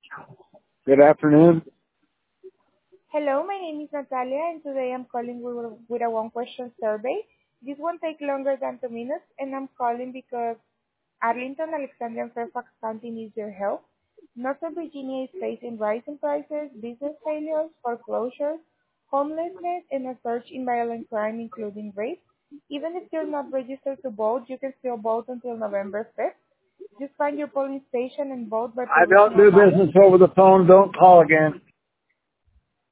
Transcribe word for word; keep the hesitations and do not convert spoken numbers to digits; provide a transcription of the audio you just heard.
Good afternoon. Hello, my name is Natalia, and today I'm calling with, with a one-question survey. This won't take longer than two minutes, and I'm calling because Arlington, Alexandria, and Fairfax County needs your help. Northern Virginia is facing rising prices, business failures, foreclosures, homelessness, and a surge in violent crime, including rape. Even if you're not registered to vote, you can still vote until November fifth. Just find your polling station and vote by I don't provisional do ballot. business over the phone. Don't call again.